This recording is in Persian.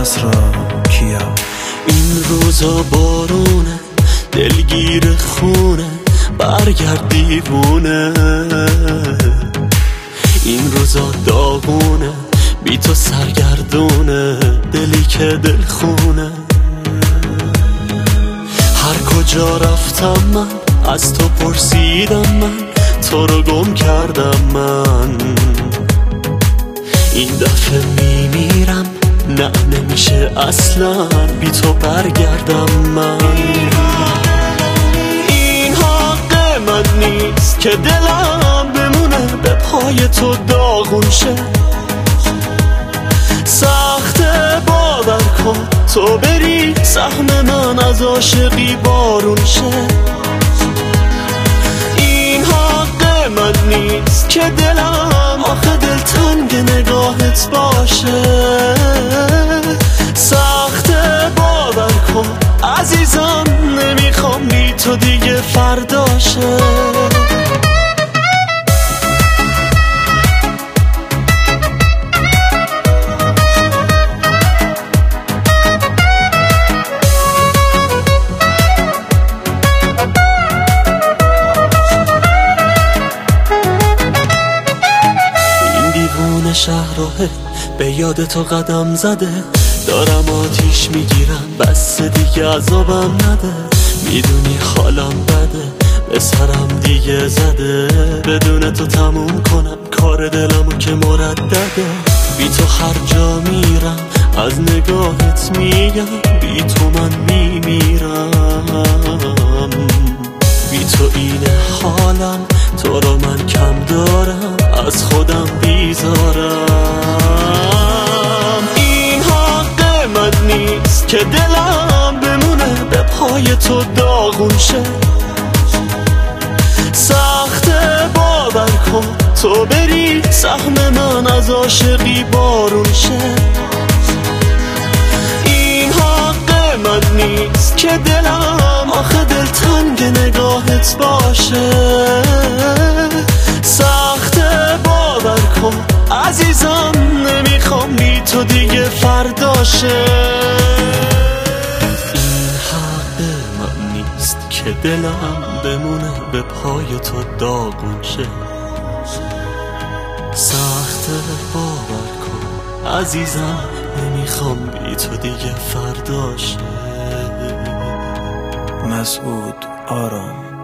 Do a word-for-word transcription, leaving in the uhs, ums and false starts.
اسرا کیا. این روزا بارونه دلگیر خونه برگرد دیوونه. این روزا داغونه بی تو سرگردونه دلی که دل خونه. هر کجا رفتم من از تو پرسیدم من تو رو گم کردم من. این دفعه میمیرم نه نمیشه اصلا بی تو برگردم من. این حق من نیست که دلم بمونه به پای تو داغون شه. سخته باور کن تو بری سهم من از عاشقی بارون شه. این حق من نیست که دلم آخه دلتنگ نگاهت باشه. سخته باور کن عزیزم نمیخوام بی تو دیگه فرداشه. شهراه به یاد تو قدم زده دارم آتیش میگیرم بس دیگه عذابم نده. میدونی حالم بده به سرم دیگه زده بدون تو تموم کنم کار دلمو که مردده. بی تو هر جا میرم از نگاهت میگم بی تو من میمیرم. بی تو اینه حالم تو رو من کم دارم از خودم بیزارم. این حق من نیست که دلم بمونه به پای تو داغون شه. سخته باور کن تو بری سهم من از عاشقی بارون شه. این حق من نیست که دلم آخه دلتنگ نگاهت باشه. سخته باور کن عزیزم نمیخوام بی تو دیگه فرداشه. این حق من نیست که دلم بمونه به پای تو داغون شه. سخته باور کن عزیزم نمیخوام بی تو دیگه فرداشه. مسعود آرام